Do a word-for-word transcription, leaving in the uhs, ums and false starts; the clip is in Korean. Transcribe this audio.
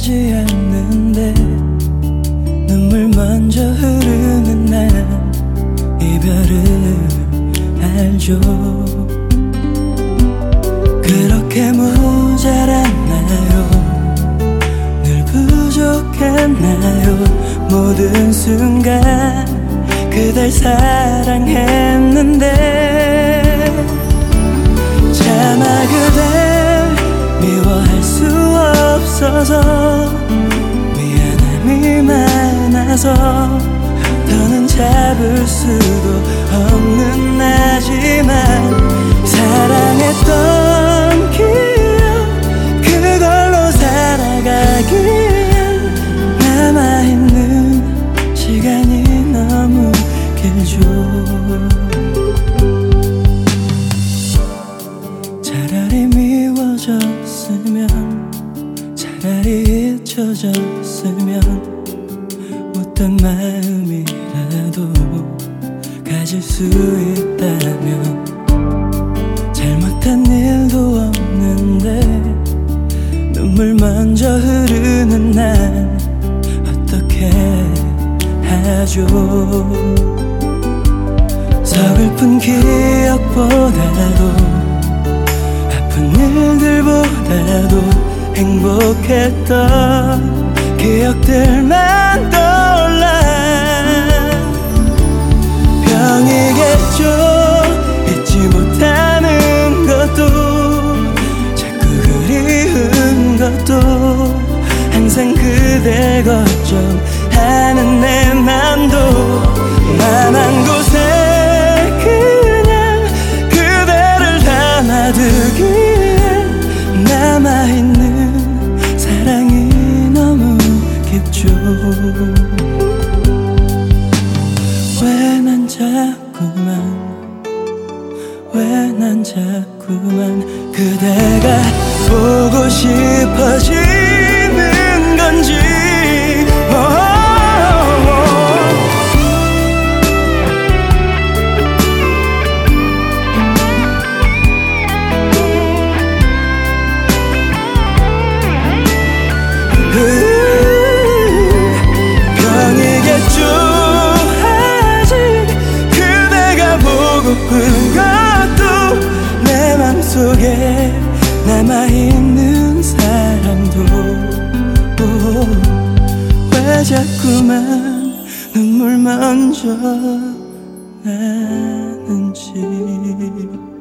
알지 않는데 눈물 먼저 흐르는 날 이별을 알죠. 그렇게 모자랐나요? 늘 부족했나요? 모든 순간 그댈 사랑했는데 차마 그댈 미워할 수 없어서 미안함이 많아서 더는 잡을 수도 없는 나지만 사랑했던 기억 그걸로 살아가기엔 남아있는 시간이 너무 길죠. 차라리 미워졌으면 차라리 잊혀졌으면 어떤 마음이라도 가질 수 있다면 잘못한 일도 없는데 눈물 먼저 흐르는 날 어떻게 하죠. 서글픈 기억보다도 아픈 일들보다도 행복했던 기억들만 떠올라 병이겠죠. 잊지 못하는 것도 자꾸 그리운 것도 항상 그댈 걱정하는 내 맘도 맘한 곳에 그냥 그대를 담아두기엔 남아있는 사랑이 너무 깊죠. 왜 난 자꾸만 왜 난 자꾸만 그대가 보고 싶어지는 건지. 병이겠죠. 아직 그대가 보고픈 것도 내 맘속에 남아있는 사람도 왜 자꾸만 눈물 먼저 나는지.